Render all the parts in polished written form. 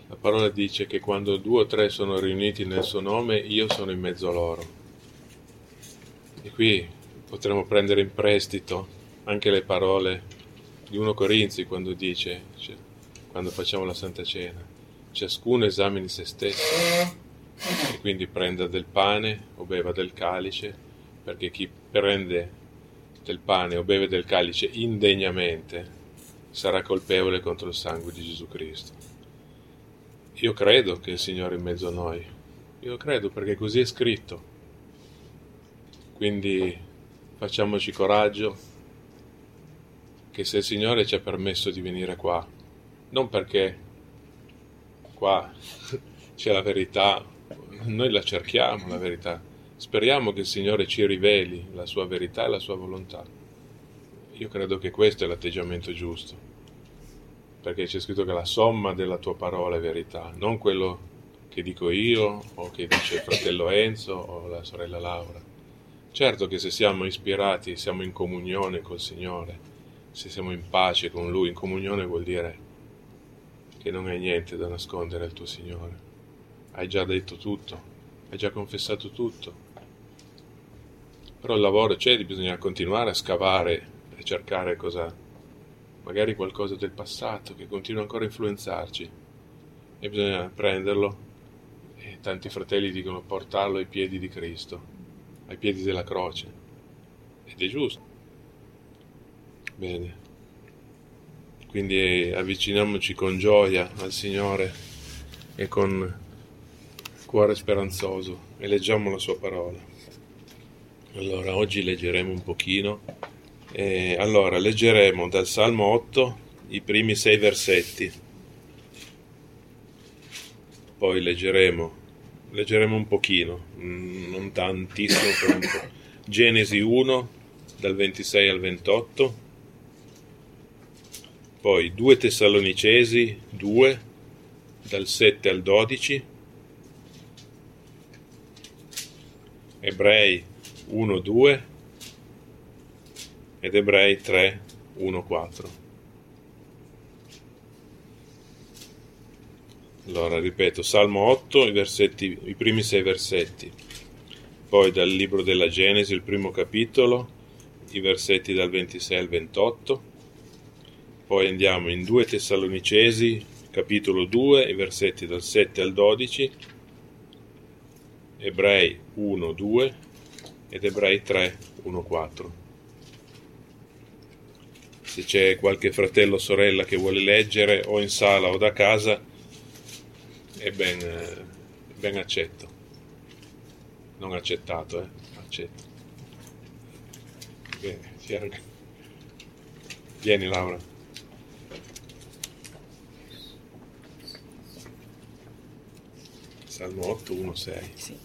La parola dice che quando 2 o 3 sono riuniti nel suo nome, io sono in mezzo a loro. E qui potremmo prendere in prestito anche le parole di 1 Corinzi quando dice, quando facciamo la Santa Cena, ciascuno esamini se stesso e quindi prenda del pane o beva del calice, perché chi prende del pane o beve del calice indegnamente sarà colpevole contro il sangue di Gesù Cristo. Io credo che il Signore è in mezzo a noi, io credo perché così è scritto, quindi facciamoci coraggio che se il Signore ci ha permesso di venire qua, non perché qua c'è la verità, noi la cerchiamo la verità, speriamo che il Signore ci riveli la sua verità e la sua volontà. Io credo che questo è l'atteggiamento giusto, perché c'è scritto che la somma della tua parola è verità, non quello che dico io o che dice il fratello Enzo o la sorella Laura. Certo che se siamo ispirati, siamo in comunione col Signore, se siamo in pace con Lui, in comunione vuol dire che non hai niente da nascondere al tuo Signore. Hai già detto tutto, hai già confessato tutto. Però il lavoro c'è, bisogna continuare a scavare e cercare magari qualcosa del passato che continua ancora a influenzarci. E bisogna prenderlo, e tanti fratelli dicono portarlo ai piedi di Cristo, ai piedi della croce. Ed è giusto. Bene. Quindi avviciniamoci con gioia al Signore e con cuore speranzoso e leggiamo la sua parola. Allora, oggi leggeremo un pochino. Allora, leggeremo dal Salmo 8 i primi 6 versetti. Poi leggeremo un pochino, non tantissimo, però un po'. Genesi 1 dal 26 al 28. Poi 2 Tessalonicesi 2 dal 7 al 12, Ebrei 1-2 ed Ebrei 3-1-4. Allora, ripeto, Salmo 8, i primi 6 versetti, poi dal libro della Genesi, il primo capitolo, i versetti dal 26 al 28, poi andiamo in 2 Tessalonicesi, capitolo 2, i versetti dal 7 al 12, Ebrei 1-2 ed Ebrei 3-1-4. Se c'è qualche fratello o sorella che vuole leggere o in sala o da casa, è ben accetto. Non accettato, accetto. Bene, vieni Laura. Salmo 8, 1, 6. Sì.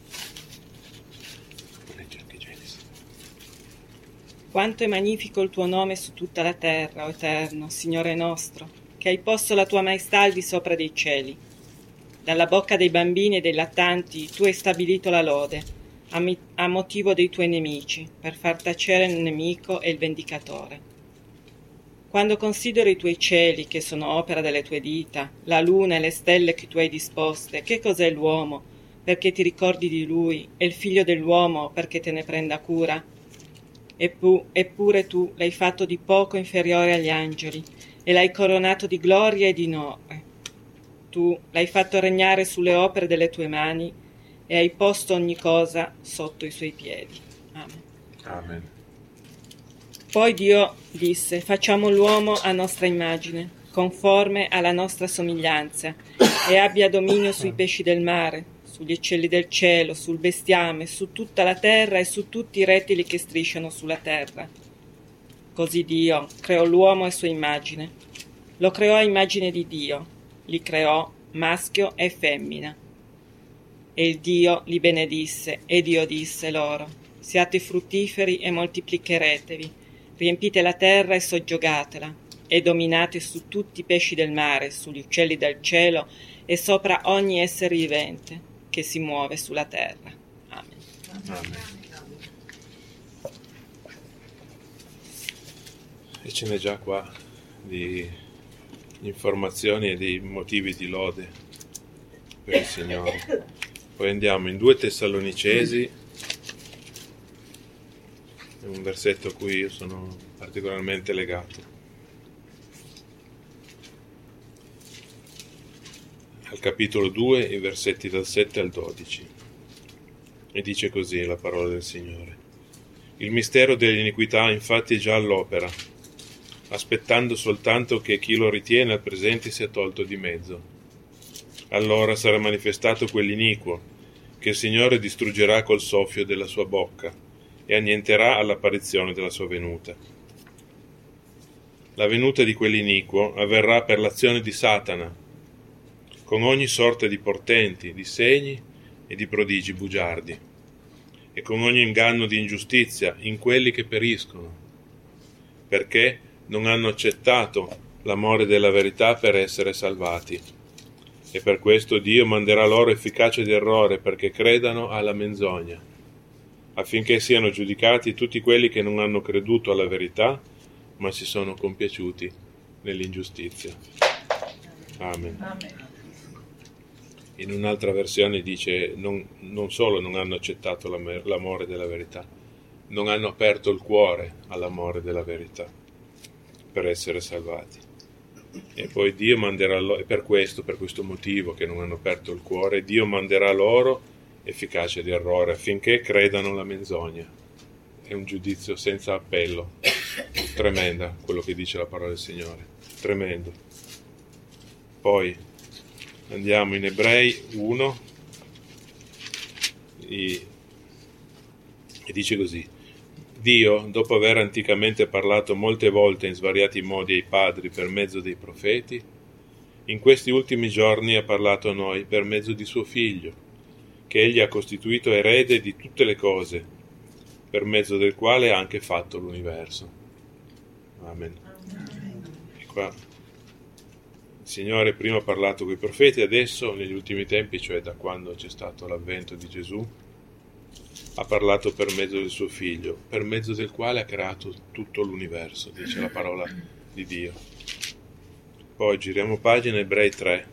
Leggi anche Genesi. Quanto è magnifico il tuo nome su tutta la terra, o Eterno, Signore nostro, che hai posto la tua maestà al di sopra dei cieli. Dalla bocca dei bambini e dei lattanti tu hai stabilito la lode, a motivo dei tuoi nemici, per far tacere il nemico e il vendicatore. Quando considero i tuoi cieli, che sono opera delle tue dita, la luna e le stelle che tu hai disposte, che cos'è l'uomo, perché ti ricordi di lui, e il figlio dell'uomo, perché te ne prenda cura? Eppure tu l'hai fatto di poco inferiore agli angeli, e l'hai coronato di gloria e di onore. Tu l'hai fatto regnare sulle opere delle tue mani, e hai posto ogni cosa sotto i suoi piedi. Amen. Amen. Poi Dio disse: facciamo l'uomo a nostra immagine, conforme alla nostra somiglianza, e abbia dominio sui pesci del mare, sugli uccelli del cielo, sul bestiame, su tutta la terra e su tutti i rettili che strisciano sulla terra. Così Dio creò l'uomo a sua immagine. Lo creò a immagine di Dio, li creò maschio e femmina. E il Dio li benedisse, e Dio disse loro: siate fruttiferi e moltiplicheretevi, riempite la terra e soggiogatela, e dominate su tutti i pesci del mare, sugli uccelli del cielo e sopra ogni essere vivente che si muove sulla terra. Amen. Amen. E ce n'è già qua di informazioni e dei motivi di lode per il Signore. Poi andiamo in 2 Tessalonicesi, è un versetto a cui io sono particolarmente legato. Al capitolo 2, i versetti dal 7 al 12. E dice così la parola del Signore. Il mistero dell'iniquità infatti è già all'opera, aspettando soltanto che chi lo ritiene al presente sia tolto di mezzo. Allora sarà manifestato quell'iniquo, che il Signore distruggerà col soffio della sua bocca e annienterà all'apparizione della sua venuta. La venuta di quell'iniquo avverrà per l'azione di Satana, con ogni sorta di portenti, di segni e di prodigi bugiardi, e con ogni inganno di ingiustizia in quelli che periscono, perché non hanno accettato l'amore della verità per essere salvati. E per questo Dio manderà loro efficacia di errore perché credano alla menzogna, affinché siano giudicati tutti quelli che non hanno creduto alla verità, ma si sono compiaciuti nell'ingiustizia. Amen. Amen. In un'altra versione dice non solo non hanno accettato l'amore della verità, non hanno aperto il cuore all'amore della verità per essere salvati. E poi Dio manderà loro, per questo motivo che non hanno aperto il cuore, Dio manderà loro efficacia di errore affinché credano alla menzogna. È un giudizio senza appello, tremenda quello che dice la parola del Signore, tremendo. Poi andiamo in Ebrei 1 e dice così: Dio, dopo aver anticamente parlato molte volte in svariati modi ai padri per mezzo dei profeti, in questi ultimi giorni ha parlato a noi per mezzo di suo Figlio, che egli ha costituito erede di tutte le cose, per mezzo del quale ha anche fatto l'universo. Amen. E qua il Signore prima ha parlato con i profeti, adesso negli ultimi tempi, cioè da quando c'è stato l'avvento di Gesù, ha parlato per mezzo del suo Figlio, per mezzo del quale ha creato tutto l'universo, dice la parola di Dio. Poi giriamo pagina, Ebrei 3,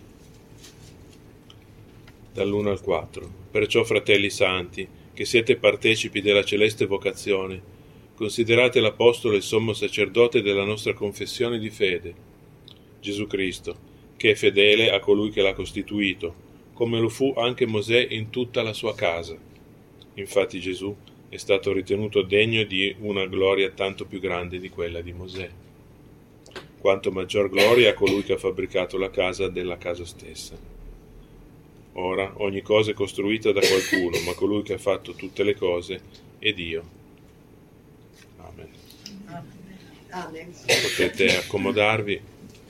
dall'1 al 4. Perciò, fratelli santi, che siete partecipi della celeste vocazione, considerate l'Apostolo e il sommo sacerdote della nostra confessione di fede, Gesù Cristo, che è fedele a colui che l'ha costituito, come lo fu anche Mosè in tutta la sua casa. Infatti Gesù è stato ritenuto degno di una gloria tanto più grande di quella di Mosè. Quanto maggior gloria a colui che ha fabbricato la casa della casa stessa. Ora ogni cosa è costruita da qualcuno, ma colui che ha fatto tutte le cose è Dio. Amen. Amen. Potete accomodarvi.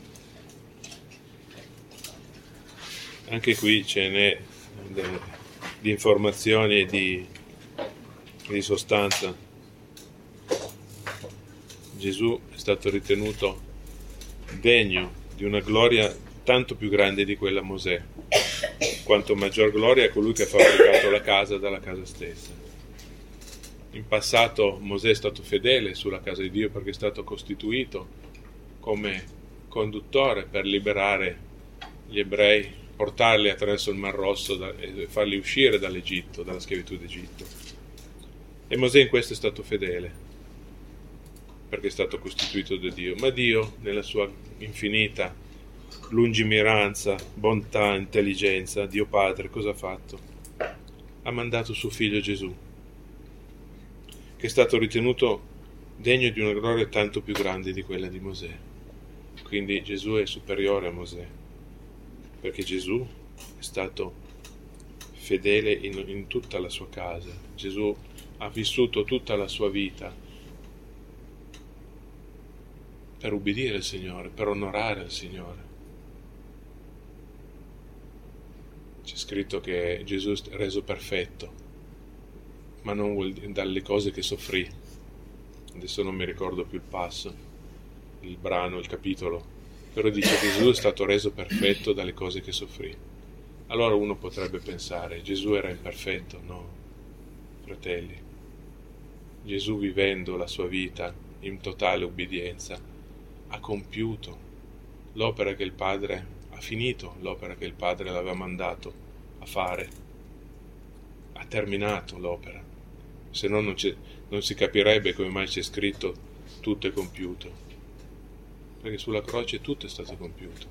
Anche qui ce n'è di informazioni e di sostanza. Gesù è stato ritenuto degno di una gloria tanto più grande di quella Mosè, quanto maggior gloria è colui che ha fabbricato la casa dalla casa stessa. In passato Mosè è stato fedele sulla casa di Dio perché è stato costituito come conduttore per liberare gli ebrei, portarli attraverso il Mar Rosso e farli uscire dall'Egitto, dalla schiavitù d'Egitto. E Mosè in questo è stato fedele, perché è stato costituito da Dio. Ma Dio, nella sua infinita lungimiranza, bontà, intelligenza, Dio Padre, cosa ha fatto? Ha mandato suo figlio Gesù, che è stato ritenuto degno di una gloria tanto più grande di quella di Mosè. Quindi Gesù è superiore a Mosè, perché Gesù è stato fedele in tutta la sua casa. Gesù ha vissuto tutta la sua vita per ubbidire il Signore, per onorare il Signore. C'è scritto che Gesù è reso perfetto, ma non vuol dire dalle cose che soffrì. Adesso non mi ricordo più il passo, il brano, il capitolo, però dice che Gesù è stato reso perfetto dalle cose che soffrì. Allora uno potrebbe pensare, Gesù era imperfetto? No, fratelli. Gesù, vivendo la sua vita in totale ubbidienza, ha compiuto l'opera che il Padre ha finito, l'opera che il Padre l'aveva mandato a fare, ha terminato l'opera, se no non si capirebbe come mai c'è scritto tutto è compiuto, perché sulla croce tutto è stato compiuto,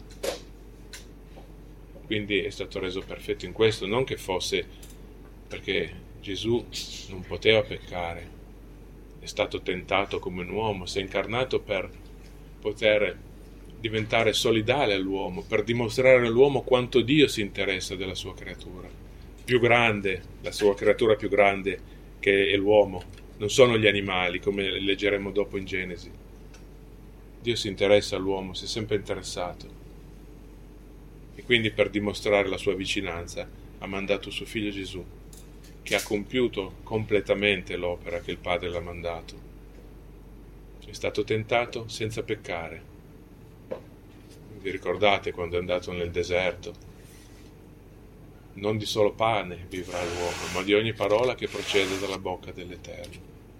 quindi è stato reso perfetto in questo, non che fosse perché Gesù non poteva peccare, è stato tentato come un uomo, si è incarnato per poter diventare solidale all'uomo, per dimostrare all'uomo quanto Dio si interessa della sua creatura, più grande, la sua creatura più grande che è l'uomo, non sono gli animali, come leggeremo dopo in Genesi. Dio si interessa all'uomo, si è sempre interessato, e quindi per dimostrare la sua vicinanza ha mandato suo figlio Gesù, che ha compiuto completamente l'opera che il Padre l'ha mandato. È stato tentato senza peccare. Vi ricordate quando è andato nel deserto? Non di solo pane vivrà l'uomo, ma di ogni parola che procede dalla bocca dell'Eterno.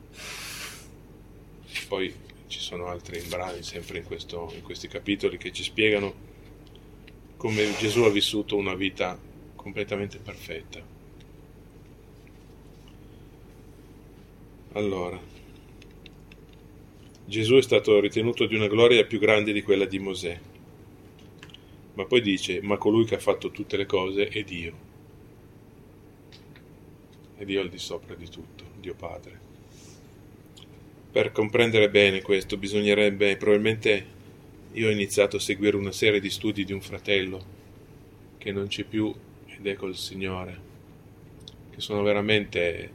Poi ci sono altri brani sempre in questi capitoli che ci spiegano come Gesù ha vissuto una vita completamente perfetta. Allora, Gesù è stato ritenuto di una gloria più grande di quella di Mosè, ma poi dice, ma colui che ha fatto tutte le cose è Dio, è Dio al di sopra di tutto, Dio Padre. Per comprendere bene questo bisognerebbe, probabilmente io ho iniziato a seguire una serie di studi di un fratello che non c'è più ed è col Signore, che sono veramente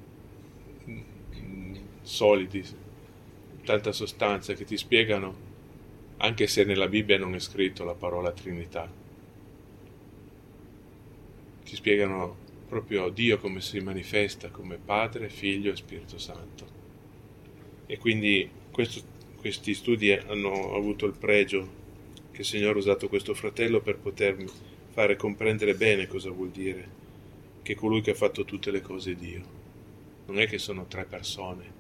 solidi, tanta sostanza, che ti spiegano, anche se nella Bibbia non è scritto la parola Trinità, ti spiegano proprio Dio come si manifesta come Padre, Figlio e Spirito Santo. E quindi questi studi hanno avuto il pregio che il Signore ha usato questo fratello per potermi fare comprendere bene cosa vuol dire che colui che ha fatto tutte le cose è Dio. Non è che sono tre persone,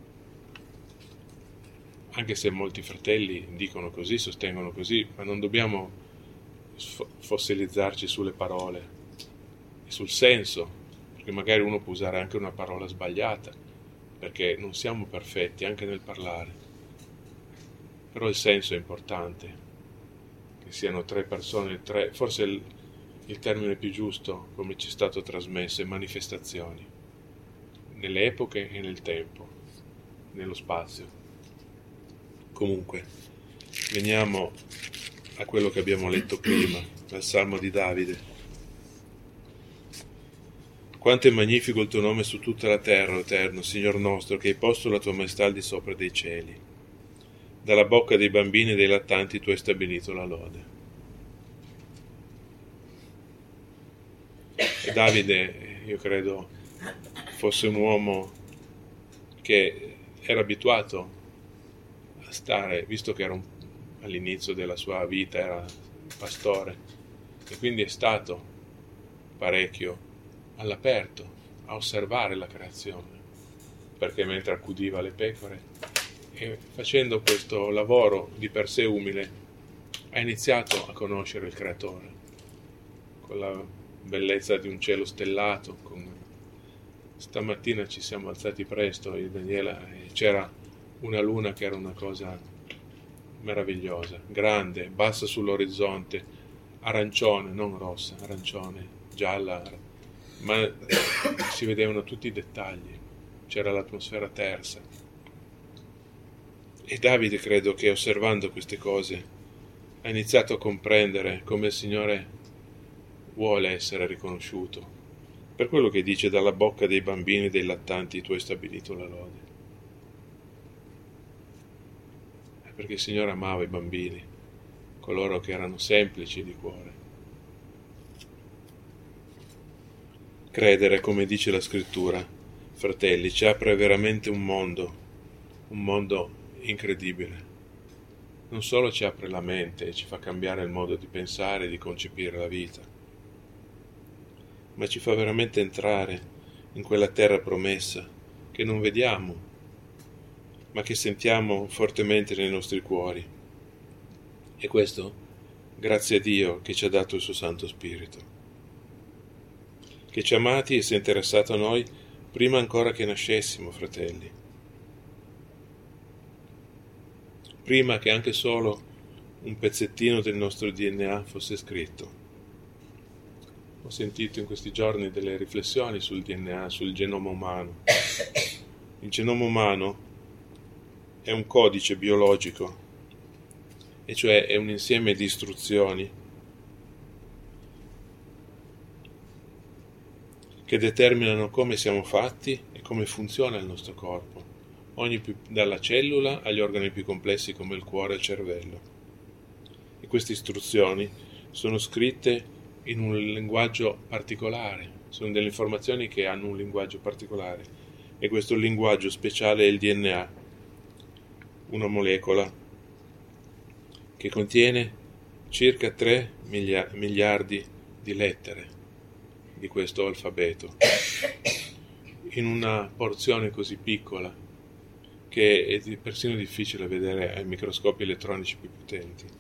anche se molti fratelli dicono così, sostengono così, ma non dobbiamo fossilizzarci sulle parole e sul senso, perché magari uno può usare anche una parola sbagliata, perché non siamo perfetti anche nel parlare, però il senso è importante, che siano tre persone, forse il termine più giusto, come ci è stato trasmesso, è manifestazioni, nelle epoche e nel tempo, nello spazio. Comunque, veniamo a quello che abbiamo letto prima, al Salmo di Davide. Quanto è magnifico il tuo nome su tutta la terra, o Eterno, Signor nostro, che hai posto la tua maestà al di sopra dei cieli. Dalla bocca dei bambini e dei lattanti tu hai stabilito la lode. E Davide, io credo, fosse un uomo che era abituato a stare, visto che era all'inizio della sua vita era pastore, e quindi è stato parecchio all'aperto a osservare la creazione, perché mentre accudiva le pecore e facendo questo lavoro di per sé umile ha iniziato a conoscere il Creatore con la bellezza di un cielo stellato. Stamattina ci siamo alzati presto io e Daniela e c'era una luna che era una cosa meravigliosa, grande, bassa sull'orizzonte, arancione, non rossa, arancione, gialla, ma si vedevano tutti i dettagli, c'era l'atmosfera tersa. E Davide, credo che osservando queste cose ha iniziato a comprendere come il Signore vuole essere riconosciuto, per quello che dice: dalla bocca dei bambini e dei lattanti tu hai stabilito la lode. Perché il Signore amava i bambini, coloro che erano semplici di cuore. Credere, come dice la Scrittura, fratelli, ci apre veramente un mondo incredibile. Non solo ci apre la mente e ci fa cambiare il modo di pensare e di concepire la vita, ma ci fa veramente entrare in quella terra promessa che non vediamo, ma che sentiamo fortemente nei nostri cuori. E questo Grazie a Dio che ci ha dato il suo Santo Spirito, che ci ha amati e si è interessato a noi prima ancora che nascessimo, fratelli. Prima che anche solo un pezzettino del nostro DNA fosse scritto. Ho sentito in questi giorni delle riflessioni sul DNA, sul genoma umano. Il genoma umano è un codice biologico, e cioè è un insieme di istruzioni che determinano come siamo fatti e come funziona il nostro corpo, dalla cellula agli organi più complessi come il cuore e il cervello. E queste istruzioni sono scritte in un linguaggio particolare, sono delle informazioni che hanno un linguaggio particolare, e questo linguaggio speciale è il DNA, una molecola che contiene circa 3 miliardi di lettere di questo alfabeto, in una porzione così piccola che è persino difficile vedere ai microscopi elettronici più potenti.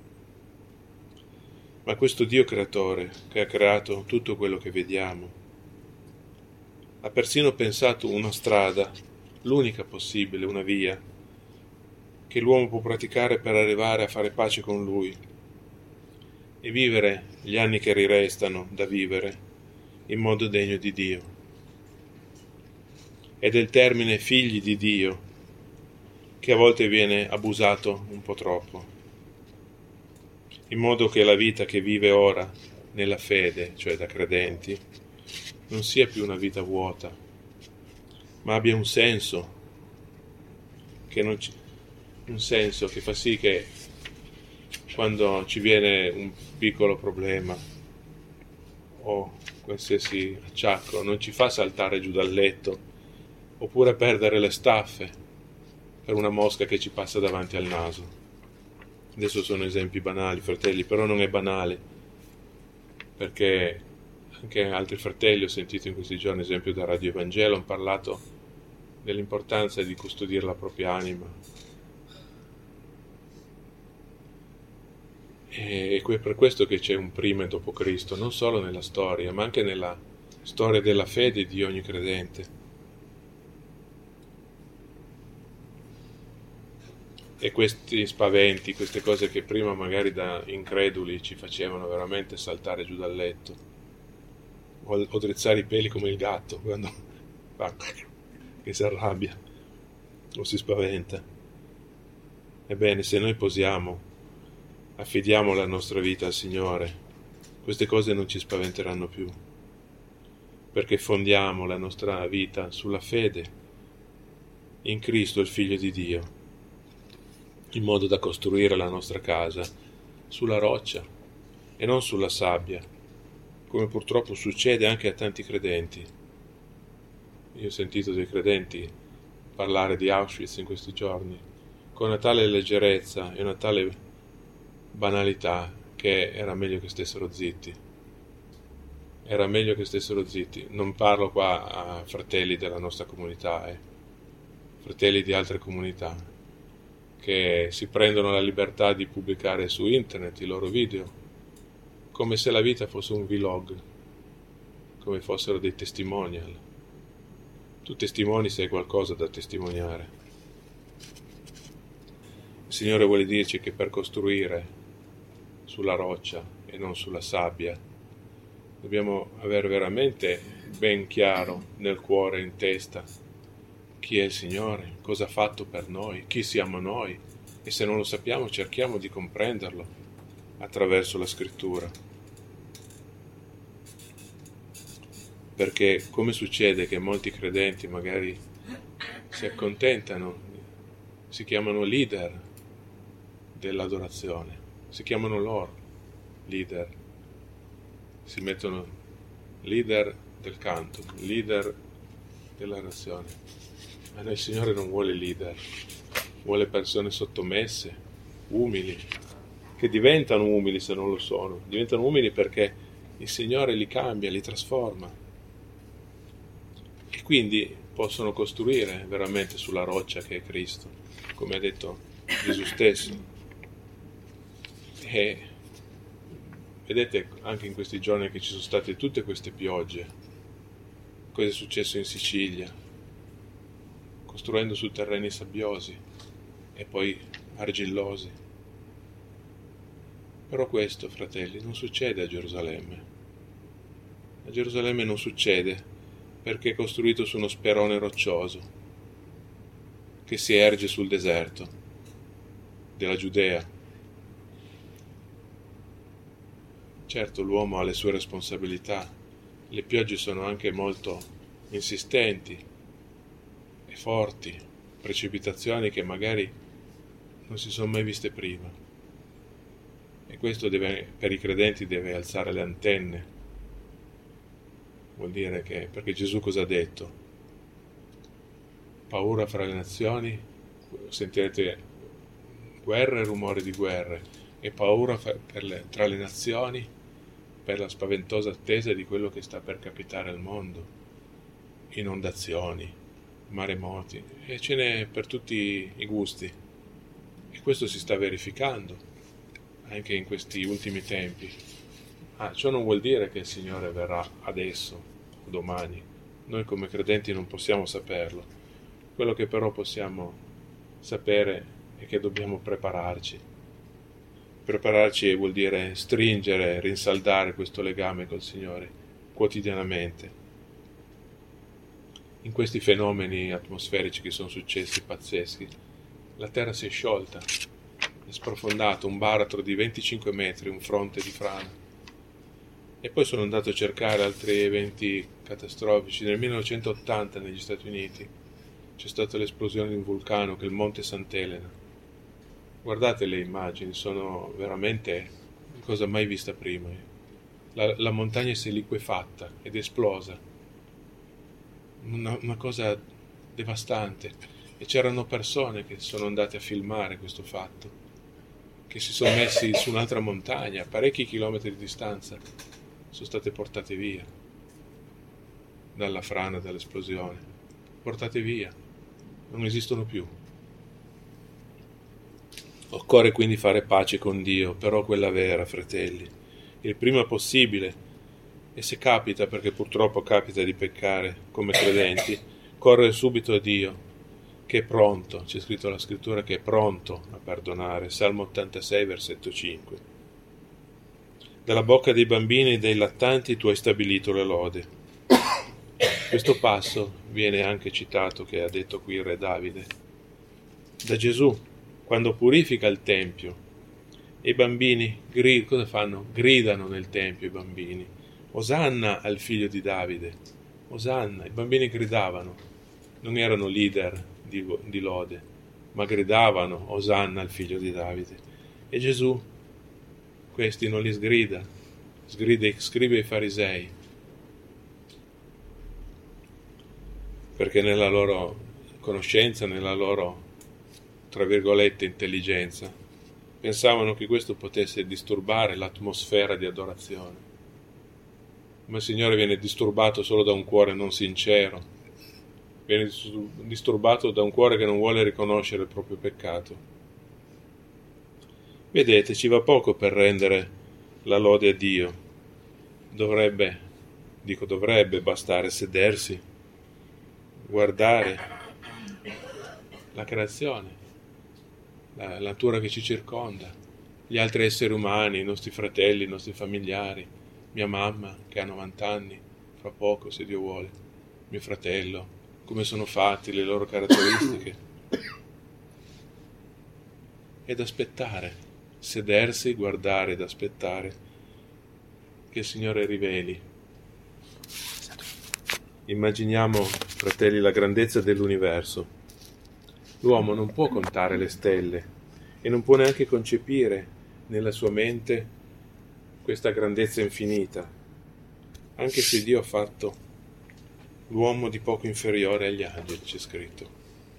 Ma questo Dio creatore, che ha creato tutto quello che vediamo, ha persino pensato una strada, l'unica possibile, una via, che l'uomo può praticare per arrivare a fare pace con Lui e vivere gli anni che rirestano da vivere in modo degno di Dio. Ed è il termine figli di Dio che a volte viene abusato un po' troppo, in modo che la vita che vive ora nella fede, cioè da credenti, non sia più una vita vuota, ma abbia un senso, un senso che fa sì che quando ci viene un piccolo problema o qualsiasi acciacco non ci fa saltare giù dal letto, oppure perdere le staffe per una mosca che ci passa davanti al naso. Adesso sono esempi banali, fratelli, però non è banale, perché anche altri fratelli, ho sentito in questi giorni, esempio da Radio Evangelo, hanno parlato dell'importanza di custodire la propria anima. E è per questo che c'è un prima e dopo Cristo, non solo nella storia, ma anche nella storia della fede di ogni credente. E questi spaventi, queste cose che prima magari da increduli ci facevano veramente saltare giù dal letto o drizzare i peli come il gatto quando che si arrabbia o si spaventa. Ebbene, se noi affidiamo la nostra vita al Signore, queste cose non ci spaventeranno più, perché fondiamo la nostra vita sulla fede in Cristo, il Figlio di Dio, in modo da costruire la nostra casa sulla roccia e non sulla sabbia, come purtroppo succede anche a tanti credenti. Io ho sentito dei credenti parlare di Auschwitz in questi giorni con una tale leggerezza e una tale banalità che era meglio che stessero zitti. Era meglio che stessero zitti. Non parlo qua a fratelli della nostra comunità, fratelli di altre comunità, che si prendono la libertà di pubblicare su internet i loro video, come se la vita fosse un vlog, come fossero dei testimonial. Tu testimoni se hai qualcosa da testimoniare. Il Signore vuole dirci che per costruire sulla roccia e non sulla sabbia dobbiamo avere veramente ben chiaro nel cuore e in testa chi è il Signore, cosa ha fatto per noi, chi siamo noi, e se non lo sappiamo cerchiamo di comprenderlo attraverso la Scrittura. Perché come succede che molti credenti magari si accontentano, si chiamano leader dell'adorazione, si chiamano loro leader, si mettono leader del canto, leader dell'adorazione. Ma il Signore non vuole leader, vuole persone sottomesse, umili, che diventano umili se non lo sono, diventano umili perché il Signore li cambia, li trasforma, e quindi possono costruire veramente sulla roccia che è Cristo, come ha detto Gesù stesso. E Vedete anche in questi giorni che ci sono state tutte queste piogge, cosa è successo in Sicilia, costruendo su terreni sabbiosi e poi argillosi. Però questo, fratelli, non succede a Gerusalemme. A Gerusalemme non succede perché è costruito su uno sperone roccioso che si erge sul deserto della Giudea. Certo, l'uomo ha le sue responsabilità, le piogge sono anche molto insistenti e forti, precipitazioni che magari non si sono mai viste prima. E questo per i credenti deve alzare le antenne. Vuol dire che, perché Gesù cosa ha detto? Paura fra le nazioni, sentirete guerre e rumori di guerre, e paura tra le nazioni per la spaventosa attesa di quello che sta per capitare al mondo. Inondazioni, maremoti, e ce n'è per tutti i gusti. E questo si sta verificando anche in questi ultimi tempi. Ciò non vuol dire che il Signore verrà adesso o domani. Noi come credenti non possiamo saperlo. Quello che però possiamo sapere è che dobbiamo prepararci. Prepararci vuol dire stringere, rinsaldare questo legame col Signore quotidianamente. In questi fenomeni atmosferici che sono successi pazzeschi, la terra si è sciolta, è sprofondato un baratro di 25 metri, un fronte di frana. E poi sono andato a cercare altri eventi catastrofici. Nel 1980 negli Stati Uniti c'è stata l'esplosione di un vulcano che è il Monte Sant'Elena. Guardate le immagini, sono veramente cosa mai vista prima. La montagna si è liquefatta ed è esplosa. Una cosa devastante. E c'erano persone che sono andate a filmare questo fatto, che si sono messi su un'altra montagna, a parecchi chilometri di distanza, sono state portate via dalla frana, dall'esplosione, portate via, non esistono più. Occorre quindi fare pace con Dio, però quella vera, fratelli, il prima possibile, e se capita, perché purtroppo capita di peccare come credenti, correre subito a Dio, che è pronto, c'è scritto la scrittura che è pronto a perdonare, Salmo 86, versetto 5. Dalla bocca dei bambini e dei lattanti tu hai stabilito le lode. Questo passo viene anche citato, che ha detto qui il re Davide, da Gesù, quando purifica il Tempio. E i bambini cosa fanno? Gridano nel Tempio i bambini. Osanna al figlio di Davide. Osanna. I bambini gridavano. Non erano leader di lode, ma gridavano Osanna al figlio di Davide. E Gesù questi non li sgrida, scrive ai farisei, perché nella loro conoscenza, nella loro, tra virgolette, intelligenza, pensavano che questo potesse disturbare l'atmosfera di adorazione. Ma il Signore viene disturbato solo da un cuore non sincero, viene disturbato da un cuore che non vuole riconoscere il proprio peccato. Vedete, ci va poco per rendere la lode a Dio. Dovrebbe bastare sedersi, guardare la creazione, la natura che ci circonda, gli altri esseri umani, i nostri fratelli, i nostri familiari, mia mamma che ha 90 anni, fra poco se Dio vuole, mio fratello, come sono fatti, le loro caratteristiche. Ed aspettare. Sedersi, guardare ed aspettare che il Signore riveli. Immaginiamo, fratelli, la grandezza dell'universo. L'uomo non può contare le stelle e non può neanche concepire nella sua mente questa grandezza infinita, anche se Dio ha fatto l'uomo di poco inferiore agli angeli, c'è scritto.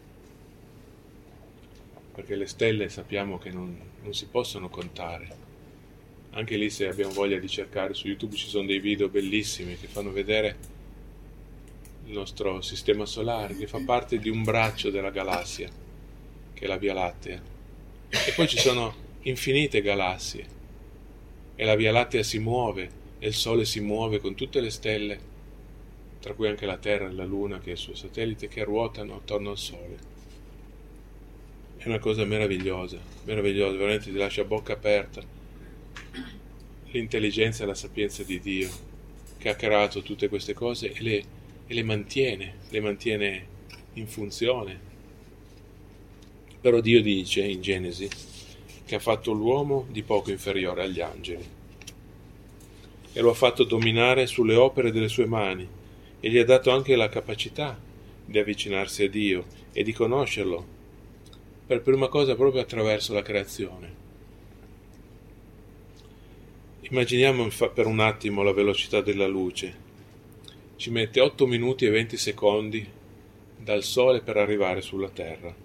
Perché le stelle sappiamo che non si possono contare. Anche lì, se abbiamo voglia di cercare su YouTube, ci sono dei video bellissimi che fanno vedere il nostro sistema solare, che fa parte di un braccio della galassia, che è la Via Lattea. E poi ci sono infinite galassie. e la Via Lattea si muove, e il Sole si muove con tutte le stelle, tra cui anche la Terra e la Luna, che è il suo satellite, che ruotano attorno al Sole. È una cosa meravigliosa, meravigliosa, veramente ti lascia a bocca aperta. L'intelligenza e la sapienza di Dio, che ha creato tutte queste cose e le mantiene in funzione. Però Dio dice in Genesi che ha fatto l'uomo di poco inferiore agli angeli e lo ha fatto dominare sulle opere delle sue mani e gli ha dato anche la capacità di avvicinarsi a Dio e di conoscerlo, per prima cosa proprio attraverso la creazione. Immaginiamo per un attimo la velocità della luce. Ci mette 8 minuti e 20 secondi dal Sole per arrivare sulla Terra.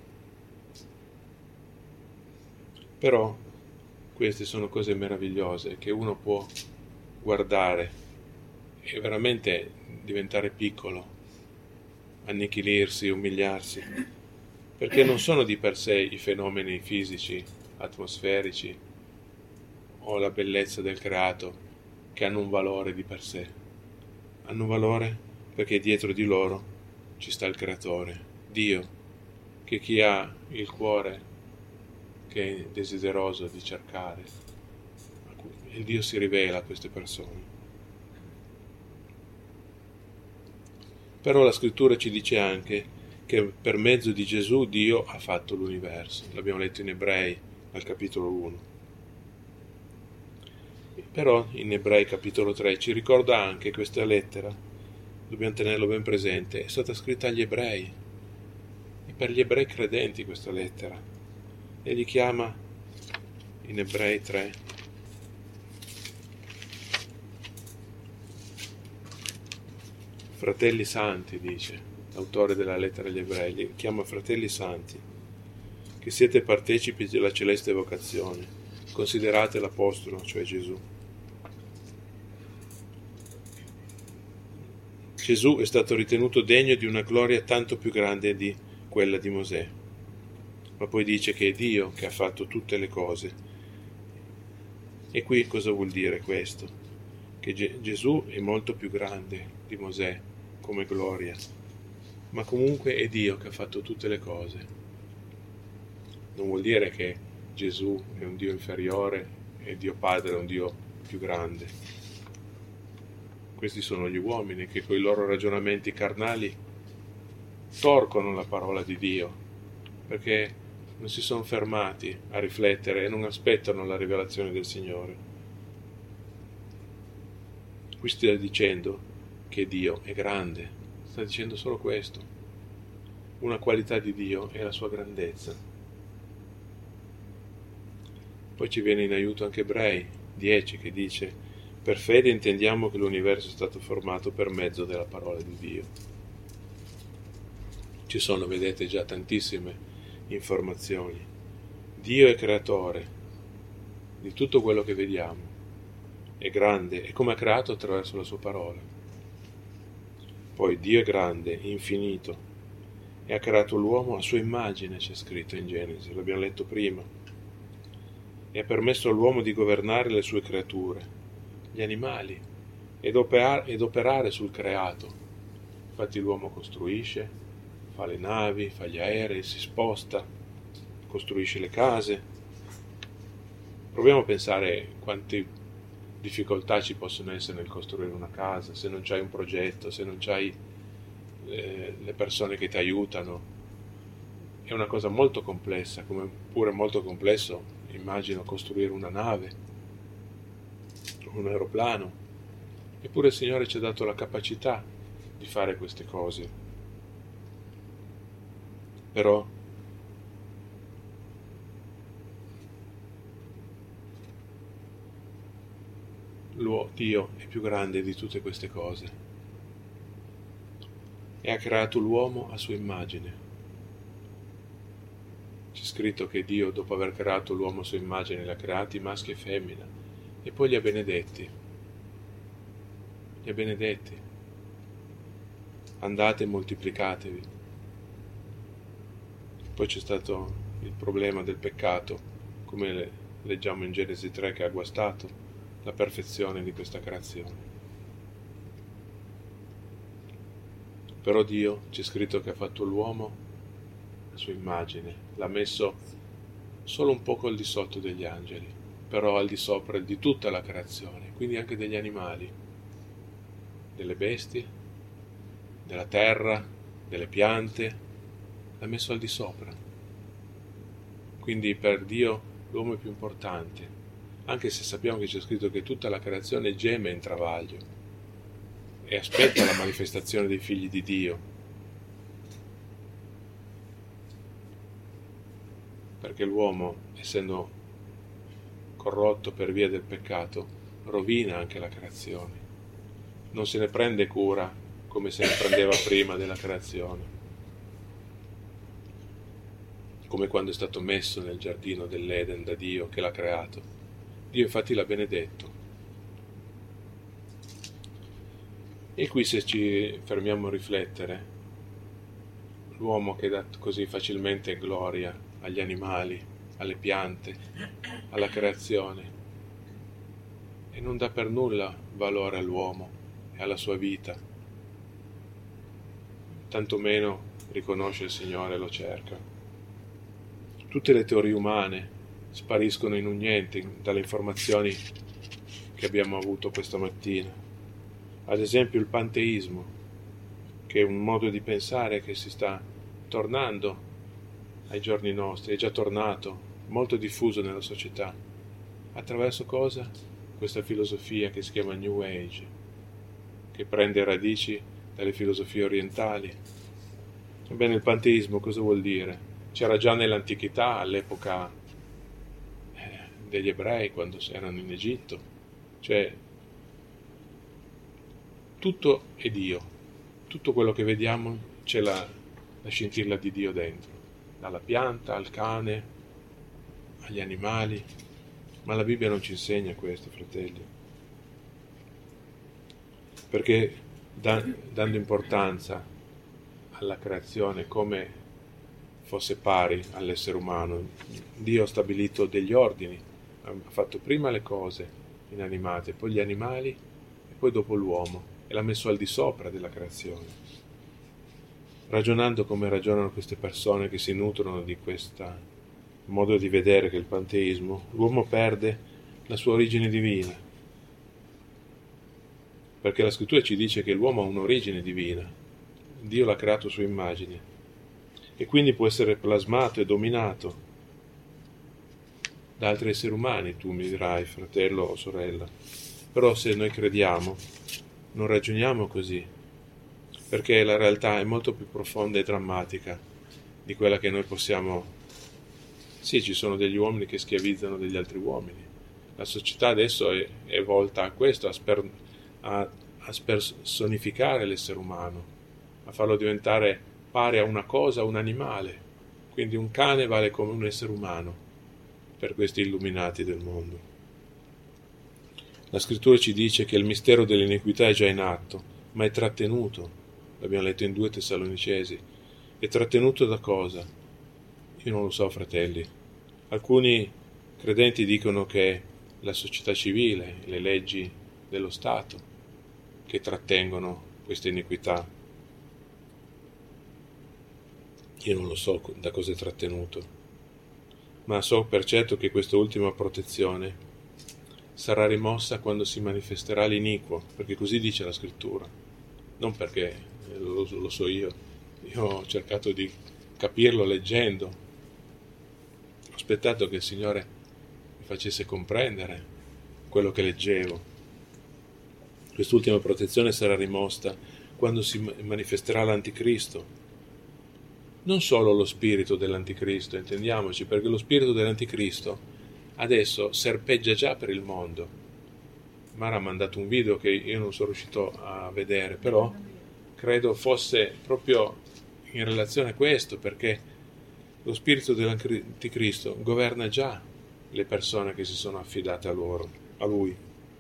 Però queste sono cose meravigliose che uno può guardare e veramente diventare piccolo, annichilirsi, umiliarsi, perché non sono di per sé i fenomeni fisici, atmosferici o la bellezza del creato che hanno un valore di per sé. Hanno un valore perché dietro di loro ci sta il Creatore, Dio, che chi ha il cuore che è desideroso di cercare, il Dio si rivela a queste persone. Però la scrittura ci dice anche che per mezzo di Gesù Dio ha fatto l'universo. L'abbiamo letto in Ebrei al capitolo 1. Però in Ebrei capitolo 3 ci ricorda anche questa lettera, dobbiamo tenerlo ben presente, è stata scritta agli ebrei, e per gli ebrei credenti questa lettera, e li chiama in Ebrei 3 fratelli santi, dice l'autore della lettera agli ebrei, li chiama fratelli santi, che siete partecipi della celeste vocazione, considerate l'apostolo, cioè Gesù. Gesù è stato ritenuto degno di una gloria tanto più grande di quella di Mosè. Ma poi dice che è Dio che ha fatto tutte le cose. E qui cosa vuol dire questo? Che Gesù è molto più grande di Mosè come gloria, ma comunque è Dio che ha fatto tutte le cose. Non vuol dire che Gesù è un Dio inferiore e Dio Padre è un Dio più grande. Questi sono gli uomini che con i loro ragionamenti carnali torcono la parola di Dio, perché non si sono fermati a riflettere e non aspettano la rivelazione del Signore. Qui sta dicendo che Dio è grande, sta dicendo solo questo. Una qualità di Dio è la sua grandezza. Poi ci viene in aiuto anche Ebrei 10 che dice: per fede intendiamo che l'universo è stato formato per mezzo della parola di Dio. Ci sono, vedete, già tantissime informazioni. Dio è creatore di tutto quello che vediamo, è grande e come ha creato attraverso la sua parola. Poi Dio è grande, infinito, e ha creato l'uomo a sua immagine, c'è scritto in Genesi, l'abbiamo letto prima, e ha permesso all'uomo di governare le sue creature, gli animali, ed operare sul creato. Infatti l'uomo costruisce, fa le navi, fa gli aerei, si sposta, costruisce le case. Proviamo a pensare quante difficoltà ci possono essere nel costruire una casa, se non c'hai un progetto, se non c'hai le persone che ti aiutano. È una cosa molto complessa, come pure molto complesso, immagino, costruire una nave, un aeroplano. Eppure il Signore ci ha dato la capacità di fare queste cose. Però Dio è più grande di tutte queste cose e ha creato l'uomo a sua immagine. C'è scritto che Dio, dopo aver creato l'uomo a sua immagine, li ha creati maschio e femmina e poi li ha benedetti. Li ha benedetti. Andate e moltiplicatevi. Poi c'è stato il problema del peccato, come leggiamo in Genesi 3, che ha guastato la perfezione di questa creazione. Però Dio, c'è scritto che ha fatto l'uomo a sua immagine, l'ha messo solo un poco al di sotto degli angeli, però al di sopra di tutta la creazione, quindi anche degli animali, delle bestie, della terra, delle piante, l'ha messo al di sopra. Quindi per Dio l'uomo è più importante, anche se sappiamo che c'è scritto che tutta la creazione geme in travaglio e aspetta la manifestazione dei figli di Dio, perché l'uomo, essendo corrotto per via del peccato, rovina anche la creazione, non se ne prende cura come se ne prendeva prima della creazione, come quando è stato messo nel giardino dell'Eden da Dio che l'ha creato. Dio infatti l'ha benedetto. E qui, se ci fermiamo a riflettere, l'uomo che dà così facilmente gloria agli animali, alle piante, alla creazione, e non dà per nulla valore all'uomo e alla sua vita, tantomeno riconosce il Signore e lo cerca. Tutte le teorie umane spariscono in un niente dalle informazioni che abbiamo avuto questa mattina. Ad esempio il panteismo, che è un modo di pensare che si sta tornando ai giorni nostri, è già tornato, molto diffuso nella società. Attraverso cosa? Questa filosofia che si chiama New Age, che prende radici dalle filosofie orientali. Ebbene, il panteismo cosa vuol dire? C'era già nell'antichità, all'epoca degli ebrei, quando erano in Egitto. Cioè, tutto è Dio, tutto quello che vediamo c'è la scintilla di Dio dentro, dalla pianta al cane, agli animali, ma la Bibbia non ci insegna questo, fratelli, perché dando importanza alla creazione come fosse pari all'essere umano, Dio ha stabilito degli ordini, ha fatto prima le cose inanimate, poi gli animali e poi dopo l'uomo, e l'ha messo al di sopra della creazione. Ragionando come ragionano queste persone che si nutrono di questo modo di vedere che è il panteismo, l'uomo perde la sua origine divina, perché la scrittura ci dice che l'uomo ha un'origine divina, Dio l'ha creato a sua immagine e quindi può essere plasmato e dominato da altri esseri umani. Tu mi dirai, fratello o sorella, però se noi crediamo non ragioniamo così, perché la realtà è molto più profonda e drammatica di quella che noi possiamo. Sì, ci sono degli uomini che schiavizzano degli altri uomini. La società adesso è volta a questo, a spersonificare l'essere umano, a farlo diventare pari a una cosa, un animale. Quindi un cane vale come un essere umano per questi illuminati del mondo. La scrittura ci dice che il mistero dell'iniquità è già in atto, ma è trattenuto. L'abbiamo letto in 2 Tessalonicesi. È trattenuto da cosa? Io non lo so, fratelli. Alcuni credenti dicono che la società civile, le leggi dello Stato, che trattengono questa iniquità. Io non lo so da cosa è trattenuto, ma so per certo che questa ultima protezione sarà rimossa quando si manifesterà l'iniquo, perché così dice la scrittura, non perché lo so io ho cercato di capirlo leggendo, ho aspettato che il Signore mi facesse comprendere quello che leggevo. Quest'ultima protezione sarà rimossa quando si manifesterà l'Anticristo, non solo lo spirito dell'Anticristo, intendiamoci, perché lo spirito dell'Anticristo adesso serpeggia già per il mondo. Mara ha mandato un video che io non sono riuscito a vedere, però credo fosse proprio in relazione a questo, perché lo spirito dell'Anticristo governa già le persone che si sono affidate a lui.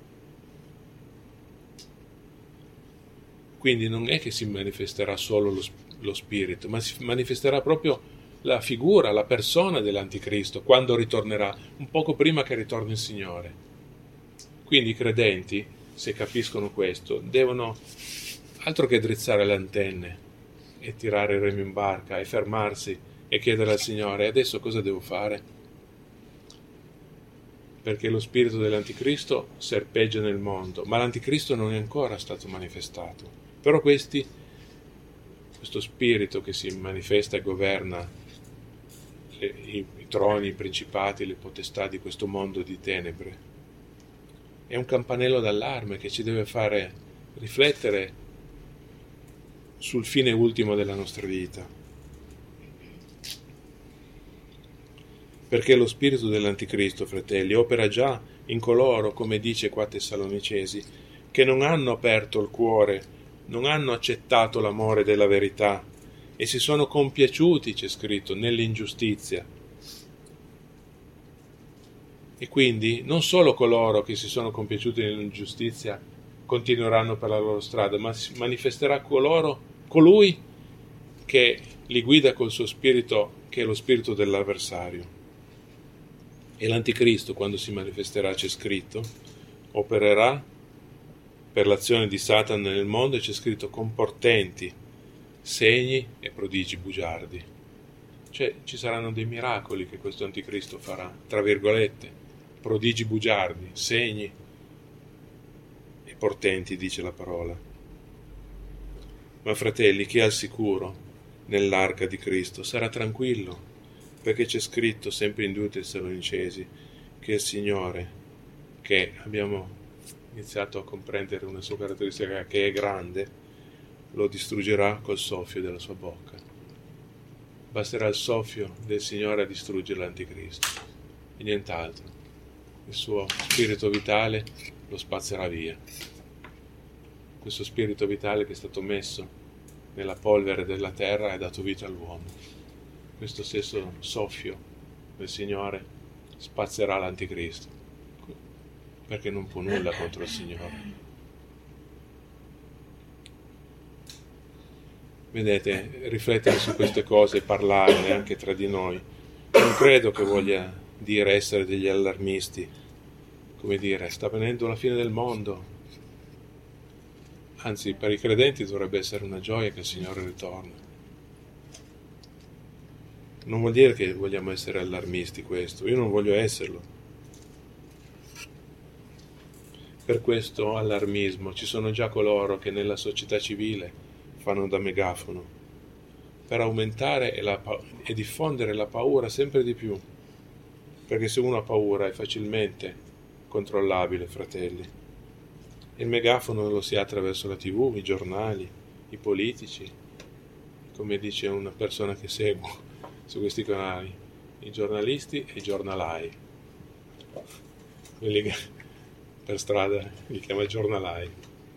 Quindi non è che si manifesterà solo lo spirito, ma si manifesterà proprio la figura, la persona dell'Anticristo quando ritornerà, un poco prima che ritorni il Signore. Quindi i credenti, se capiscono questo, devono altro che drizzare le antenne e tirare il remo in barca e fermarsi e chiedere al Signore: adesso cosa devo fare? Perché lo spirito dell'anticristo serpeggia nel mondo, ma l'anticristo non è ancora stato manifestato. Però questo spirito che si manifesta e governa i troni, i principati, le potestà di questo mondo di tenebre, è un campanello d'allarme che ci deve fare riflettere sul fine ultimo della nostra vita. Perché lo spirito dell'anticristo, fratelli, opera già in coloro, come dice qua Tessalonicesi, che non hanno aperto il cuore, non hanno accettato l'amore della verità e si sono compiaciuti, c'è scritto, nell'ingiustizia. E quindi non solo coloro che si sono compiaciuti nell'ingiustizia continueranno per la loro strada, ma si manifesterà colui che li guida col suo spirito, che è lo spirito dell'avversario. E l'anticristo, quando si manifesterà, c'è scritto, opererà per l'azione di Satana nel mondo, e c'è scritto con portenti, segni e prodigi bugiardi. Cioè ci saranno dei miracoli che questo anticristo farà, tra virgolette, prodigi bugiardi, segni e portenti, dice la parola. Ma fratelli, chi è al sicuro nell'arca di Cristo sarà tranquillo, perché c'è scritto sempre in 2 Tessalonicesi che il Signore, che abbiamo iniziato a comprendere una sua caratteristica, che è grande, lo distruggerà col soffio della sua bocca. Basterà il soffio del Signore a distruggere l'anticristo e nient'altro. Il suo spirito vitale lo spazzerà via. Questo spirito vitale che è stato messo nella polvere della terra e ha dato vita all'uomo. Questo stesso soffio del Signore spazzerà l'anticristo, perché non può nulla contro il Signore. Vedete, riflettere su queste cose e parlarne anche tra di noi non credo che voglia dire essere degli allarmisti, come dire, sta venendo la fine del mondo. Anzi, per i credenti dovrebbe essere una gioia che il Signore ritorna. Non vuol dire che vogliamo essere allarmisti questo, io non voglio esserlo. Per questo allarmismo ci sono già coloro che nella società civile fanno da megafono, per aumentare e diffondere la paura sempre di più, perché se uno ha paura è facilmente controllabile, fratelli. Il megafono lo si ha attraverso la TV, i giornali, i politici, come dice una persona che seguo su questi canali, i giornalisti e i giornalai. Quelli che per strada li chiama giornalai,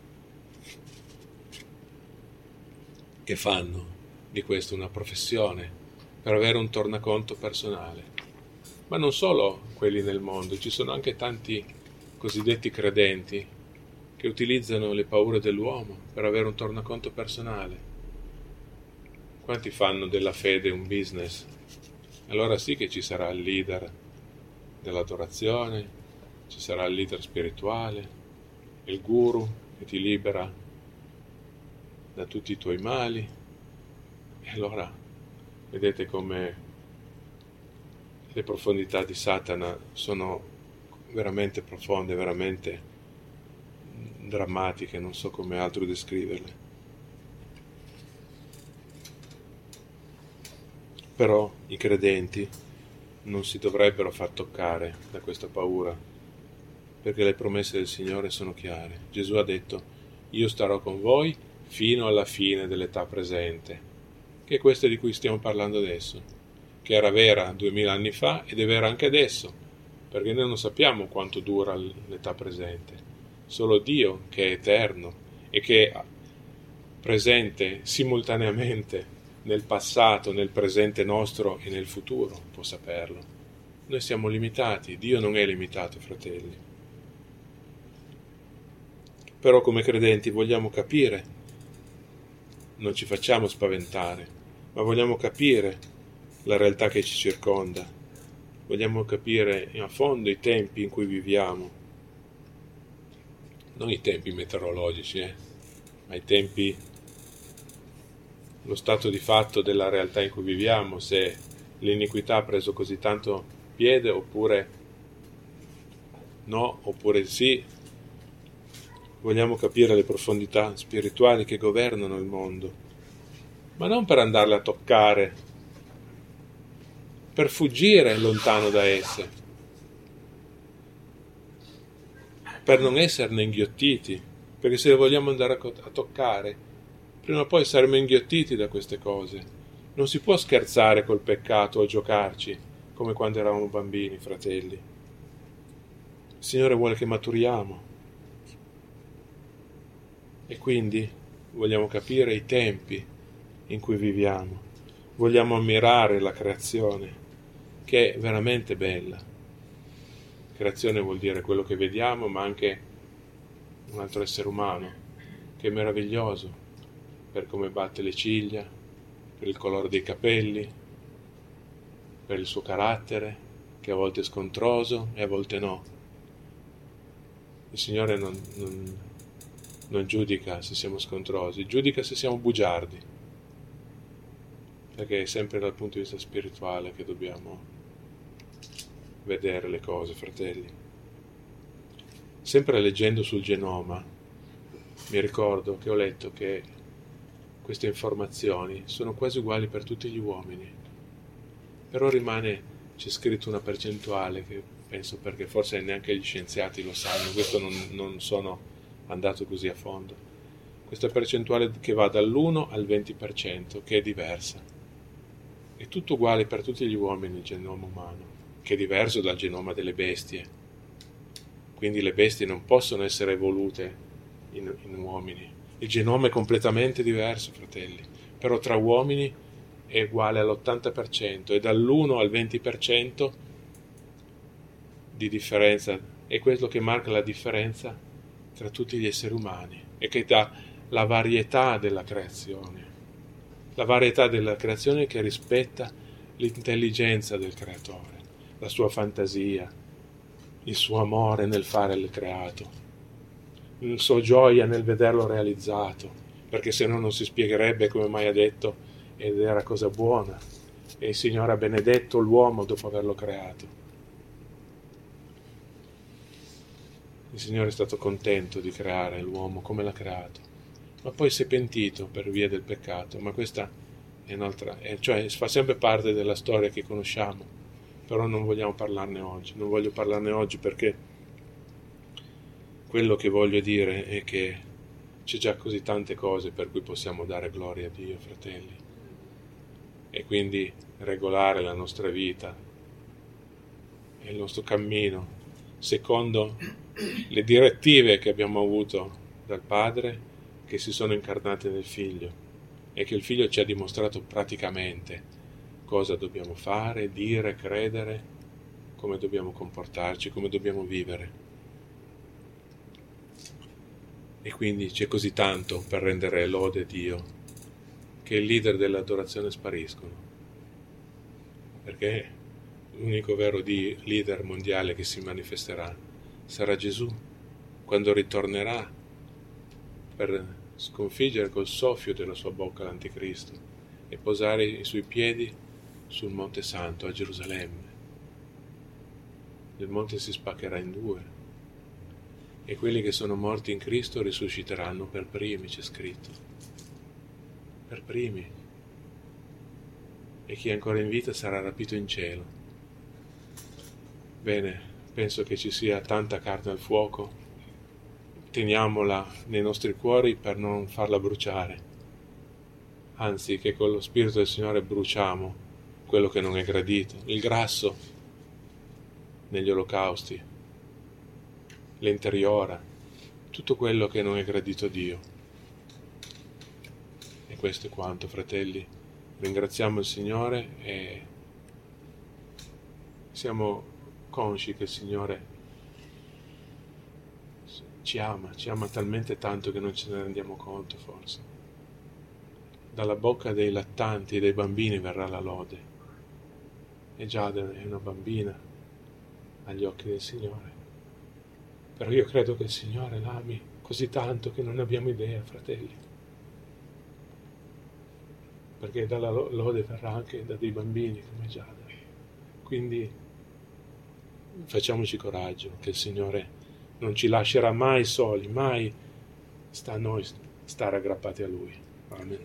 che fanno di questo una professione per avere un tornaconto personale. Ma non solo quelli nel mondo, ci sono anche tanti cosiddetti credenti che utilizzano le paure dell'uomo per avere un tornaconto personale. Quanti fanno della fede un business? Allora sì che ci sarà il leader dell'adorazione, ci sarà il leader spirituale, il guru che ti libera da tutti i tuoi mali. E allora vedete come le profondità di Satana sono veramente profonde, veramente drammatiche, non so come altro descriverle. Però i credenti non si dovrebbero far toccare da questa paura, perché le promesse del Signore sono chiare. Gesù ha detto: io starò con voi fino alla fine dell'età presente, che è questa di cui stiamo parlando adesso, che era vera 2000 anni fa ed è vera anche adesso, perché noi non sappiamo quanto dura l'età presente. Solo Dio, che è eterno e che è presente simultaneamente nel passato, nel presente nostro e nel futuro, può saperlo. Noi siamo limitati, Dio non è limitato, fratelli. Però come credenti vogliamo capire, non ci facciamo spaventare, ma vogliamo capire la realtà che ci circonda, vogliamo capire a fondo i tempi in cui viviamo. non i tempi meteorologici, ma i tempi, lo stato di fatto della realtà in cui viviamo, se l'iniquità ha preso così tanto piede oppure no, oppure sì. Vogliamo capire le profondità spirituali che governano il mondo, ma non per andarle a toccare, per fuggire lontano da esse, per non esserne inghiottiti, perché se le vogliamo andare a toccare, prima o poi saremo inghiottiti da queste cose. Non si può scherzare col peccato o giocarci come quando eravamo bambini, fratelli. Il Signore vuole che maturiamo e quindi vogliamo capire i tempi in cui viviamo. Vogliamo ammirare la creazione, che è veramente bella. Creazione vuol dire quello che vediamo, ma anche un altro essere umano, che è meraviglioso per come batte le ciglia, per il colore dei capelli, per il suo carattere, che a volte è scontroso e a volte no. Il Signore non giudica se siamo scontrosi, giudica se siamo bugiardi, perché è sempre dal punto di vista spirituale che dobbiamo vedere le cose, fratelli. Sempre leggendo sul genoma, mi ricordo che ho letto che queste informazioni sono quasi uguali per tutti gli uomini, però c'è scritto una percentuale che penso, perché forse neanche gli scienziati lo sanno, questo non sono andato così a fondo, questa percentuale che va dall'1 al 20%, che è diversa. È tutto uguale per tutti gli uomini il genoma umano, che è diverso dal genoma delle bestie. Quindi le bestie non possono essere evolute in uomini. Il genoma è completamente diverso, fratelli, però tra uomini è uguale all'80% e dall'1 al 20% di differenza. È quello che marca la differenza tra tutti gli esseri umani e che dà la varietà della creazione. La varietà della creazione che rispetta l'intelligenza del creatore, la sua fantasia, il suo amore nel fare il creato, la sua gioia nel vederlo realizzato, perché se no non si spiegherebbe come mai ha detto ed era cosa buona e il Signore ha benedetto l'uomo dopo averlo creato. Il Signore è stato contento di creare l'uomo come l'ha creato, ma poi si è pentito per via del peccato, ma questa è un'altra, cioè fa sempre parte della storia che conosciamo, però non vogliamo parlarne oggi, non voglio parlarne oggi perché quello che voglio dire è che c'è già così tante cose per cui possiamo dare gloria a Dio, fratelli, e quindi regolare la nostra vita e il nostro cammino secondo le direttive che abbiamo avuto dal Padre, che si sono incarnate nel Figlio e che il Figlio ci ha dimostrato praticamente cosa dobbiamo fare, dire, credere, come dobbiamo comportarci, come dobbiamo vivere. E quindi c'è così tanto per rendere lode a Dio che i leader dell'adorazione spariscono, perché l'unico vero leader mondiale che si manifesterà sarà Gesù, quando ritornerà per sconfiggere col soffio della sua bocca l'anticristo e posare i suoi piedi sul Monte Santo a Gerusalemme. Il monte si spaccherà in due e quelli che sono morti in Cristo risusciteranno per primi, c'è scritto, per primi, e chi è ancora in vita sarà rapito in cielo. Bene, penso che ci sia tanta carne al fuoco, teniamola nei nostri cuori per non farla bruciare, anzi che con lo Spirito del Signore bruciamo quello che non è gradito, il grasso negli olocausti, l'interiora, tutto quello che non è gradito a Dio. E questo è quanto, fratelli. Ringraziamo il Signore e siamo consci che il Signore ci ama talmente tanto che non ce ne rendiamo conto forse. Dalla bocca dei lattanti e dei bambini verrà la lode. E Giada è una bambina agli occhi del Signore. Però io credo che il Signore l'ami così tanto che non abbiamo idea, fratelli. Perché dalla lode verrà anche da dei bambini come Giada. Quindi facciamoci coraggio, che il Signore non ci lascerà mai soli, mai sta a noi stare aggrappati a Lui. Amen.